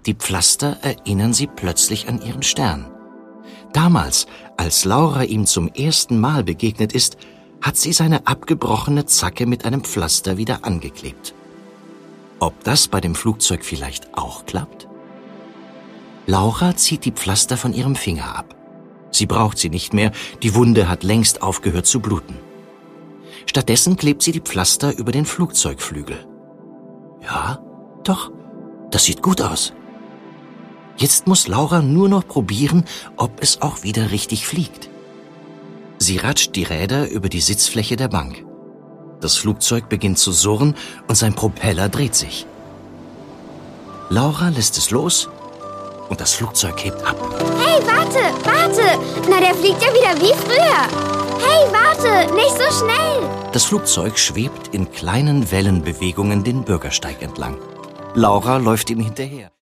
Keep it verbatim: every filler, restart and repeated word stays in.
Die Pflaster erinnern sie plötzlich an ihren Stern. Damals, als Laura ihm zum ersten Mal begegnet ist, hat sie seine abgebrochene Zacke mit einem Pflaster wieder angeklebt. Ob das bei dem Flugzeug vielleicht auch klappt? Laura zieht die Pflaster von ihrem Finger ab. Sie braucht sie nicht mehr, die Wunde hat längst aufgehört zu bluten. Stattdessen klebt sie die Pflaster über den Flugzeugflügel. Ja, doch, das sieht gut aus. Jetzt muss Laura nur noch probieren, ob es auch wieder richtig fliegt. Sie ratscht die Räder über die Sitzfläche der Bank. Das Flugzeug beginnt zu surren und sein Propeller dreht sich. Laura lässt es los und das Flugzeug hebt ab. Hey, warte, warte! Na, der fliegt ja wieder wie früher. Hey, warte, nicht so schnell! Das Flugzeug schwebt in kleinen Wellenbewegungen den Bürgersteig entlang. Laura läuft ihm hinterher.